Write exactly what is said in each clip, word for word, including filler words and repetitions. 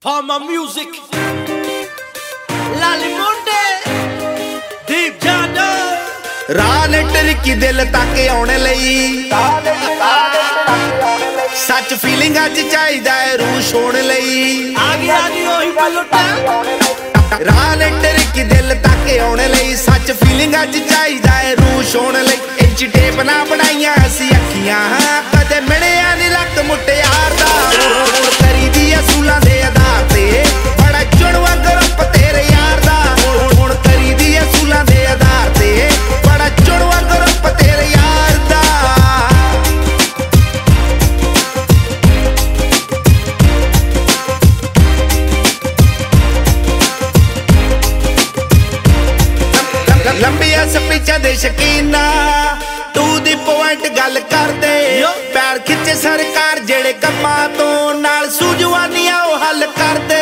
Farmer Music, Lali Monte, Deep Jada, ਰਾਹ ਕੀ ਦਿਲ ਤੱਕ ਆਉਣ ਲਈ ਸੱਚ ਫੀਲਿੰਗ ਅੱਜ ਚਾਹੀਦਾ ਏ ਰੂਹ ਛੋਣ ਲਈ ਆ ਗਿਆ ਨੀ ਉਹੀ ਬਲੁੱਟਾ ਰਾਹ ਕੀ ਦਿਲ ਤੱਕ ਆਉਣ ਲਈ ਸੱਚ ਫੀਲਿੰਗ ਅੱਜ ਚਾਹੀਦਾ ਏ ਰੂਹ ਛੋਣ ਲਈ ਇੰਚ ਟੇਪ ਨਾ ਬਣਾਈਆਂ ਅਸੀਂ ਅੱਖੀਆਂ ਕਦੇ ਮਿਲਿਆ ਨੀ ਲੱਕ ਮੁਟਿਆਰ ਦਾ ਹੁਣ ਕਰੀਦੀ ਅਸੂਲਾਂ ਦੇ ਆਧਾਰ ਤੇ ਬੜਾ ਚੁਣਵਾ ਗਰੁੱਪ ਤੇਰੇ ਯਾਰ ਦਾ ਹੁਣ ਕਰੀਦੀ ਅਸੂਲਾਂ ਦੇ ਆਧਾਰ ਤੇ ਬੜਾ ਚੁਣਵਾ ਗਰੁੱਪ ਤੇਰੇ ਯਾਰ ਦਾ ਲੰਬੀਆਂ ਸਪੀਚਾਂ ਦੇ ਸ਼ਕੀਨਾ ਟੂ ਦੀ ਪੁਆਇੰਟ ਗੱਲ ਕਰਦੇ ਪੈਰ ਖਿੱਚੇ ਸਰਕਾਰ ਜਿਹੜੇ ਕੰਮਾਂ ਤੋਂ ਨਾਲ ਸੂਝਵਾਨੀਆਂ ਉਹ ਹੱਲ ਕਰਦੇ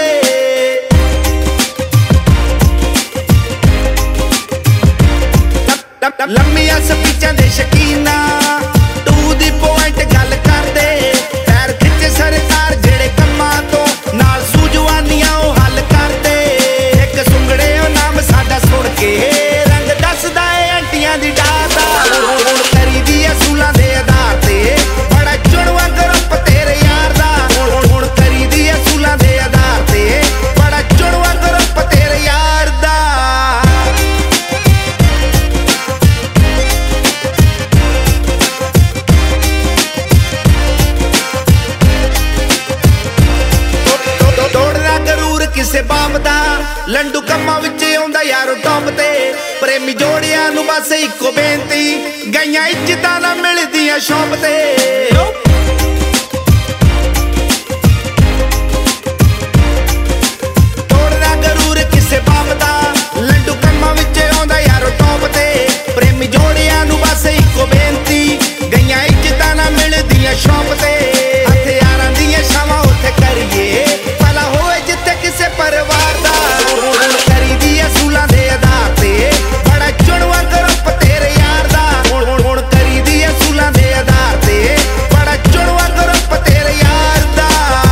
ਲੰਬੀਆਂ ਸਪੀਚਾਂ ਦੇ ਸ਼ਕੀਨਾ ਟੂ ਦੀ ਪੁਆਇੰਟ ਗੱਲ ਕਰਦੇ ਪੈਰ ਖਿੱਚੇ ਸਰਕਾਰ ਜਿਹੜੇ ਕੰਮਾਂ ਤੋਂ ਨਾਲ ਸੂਝਵਾਨੀਆਂ ਉਹ ਹੱਲ ਕਰਦੇ ਇੱਕ ਸੁੰਗੜੇ ਉਹ ਨਾਮ ਸਾਡਾ ਸੁਣ ਕੇ ਰੰਗ ਦੱਸਦਾ ਏ ਆਂਟੀਆਂ ਦੀ ਡਾਦਾ ਹੁਣ ਕਰੀਦੀ ਅਸੂਲਾਂ ਦੇ ਆਧਾਰ ਤੇ ਬੜਾ ਚੁਣਵਾ ਗਰੁੱਪ ਤੇਰੇ ਯਾਰ ਦਾ ਹੁਣ ਕਰੀਦੀ ਅਸੂਲਾਂ ਦੇ ਆਧਾਰ ਤੇ ਬੜਾ ਚੁਣਵਾ ਗਰੁੱਪ ਤੇਰੇ ਯਾਰ ਦਾ ਤੋੜਨਾ ਗਰੂਰ ਕਿਸੇ ਬਾਪ ਦਾ ਲੰਡੂ ਕੰਮਾਂ ਵਿੱਚ ਆਉਂਦਾ ਯਾਰੋ ਟੌਪ ਤੇ ਪ੍ਰੇਮੀ ਜੋੜਿਆਂ ਨੂੰ ਬਸ ਇੱਕੋ ਬੇਨਤੀ ਗਈਆਂ ਇੱਜ਼ਤਾਂ ਨਾ ਮਿਲਦੀਆਂ ਸ਼ੌਪ ਤੇ ਤੋੜਨਾ ਗਰੂਰ ਕਿਸੇ ਬਾਪ ਦਾ ਲੰਡੂ ਕੰਮਾਂ ਵਿੱਚ ਆਉਂਦਾ ਯਾਰੋ ਟੌਪ ਤੇ ਪ੍ਰੇਮੀ ਜੋੜਿਆਂ ਨੂੰ ਬਸ ਇੱਕੋ ਬੇਨਤੀ ਗਈਆਂ ਇੱਜ਼ਤਾਂ ਨਾ ਮਿਲਦੀਆਂ ਸ਼ੌਪ ਤੇ ਹਥਿਆਰਾਂ ਦੀਆਂ ਛਾਵਾਂ ਉੱਥੇ ਕਰੀਏ ਭਲਾ ਹੋਏ ਜਿੱਥੇ ਕਿਸੇ ਪਰਿਵਾਰ ਦਾ ਹੁਣ ਕਰੀਦੀ ਅਸੂਲਾਂ ਦੇ ਆਧਾਰ ਤੇ ਬੜਾ ਚੁਣਵਾ ਗਰੁੱਪ ਤੇਰੇ ਯਾਰ ਦਾ ਹੁਣ ਹੁਣ ਕਰੀਦੀ ਅਸੂਲਾਂ ਦੇ ਆਧਾਰ ਤੇ ਬੜਾ ਚੁਣਵਾ ਗਰੁੱਪ ਤੇਰੇ ਯਾਰ ਦਾ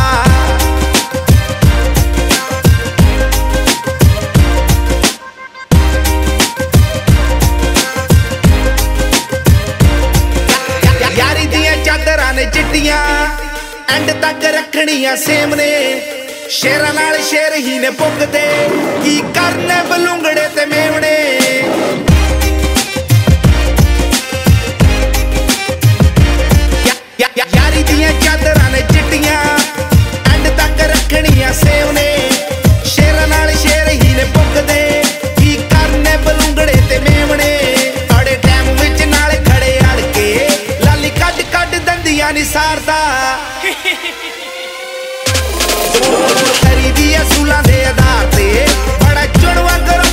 ਯਾਰੀ ਦੀਆਂ ਚਾਦਰਾਂ ਨੇ ਚਿੱਟੀਆਂ ਐਂਡ ਤੱਕ ਰੱਖਣੀਆਂ ਸੇਮ ਨੇ ਸ਼ੇਰਾਂ ਨਾਲ ਸ਼ੇਰ ਹੀ ਨੇ ਪੁੱਗਦੇ ਕੀ ਕਰਨੇ ਬਲੂੰਗੜੇ ਤੇ ਮੇਵਣੇ ਯਾਰੀ ਦੀਆਂ ਚਾਦਰਾਂ ਨੇ ਚਿੱਟੀਆਂ ਐਂਡ ਤੱਕ ਰੱਖਣੀਆਂ ਸੇਮ ਨੇ ਸ਼ੇਰਾਂ ਨਾਲ ਸ਼ੇਰ ਹੀ ਨੇ ਪੁੱਗਦੇ ਕੀ ਕਰਨੇ ਬਲੂੰਗੜੇ ਤੇ ਮੇਵਣੇ ਅੜੇ ਟਾਈਮ ਵਿੱਚ ਨਾਲ ਖੜੇ ਅੜ ਕੇ ਲਾਲੀ ਕੱਢ ਕੱਢ ਦੰਦੀਆਂ ਨੀ ਸਾਰਦਾ ਕਰੀਦੀ ਅਸੂਲਾਂ ਦੇ ਆਧਾਰ ਤੇ ਬੜਾ ਚੁਣਵਾ ਕਰੋ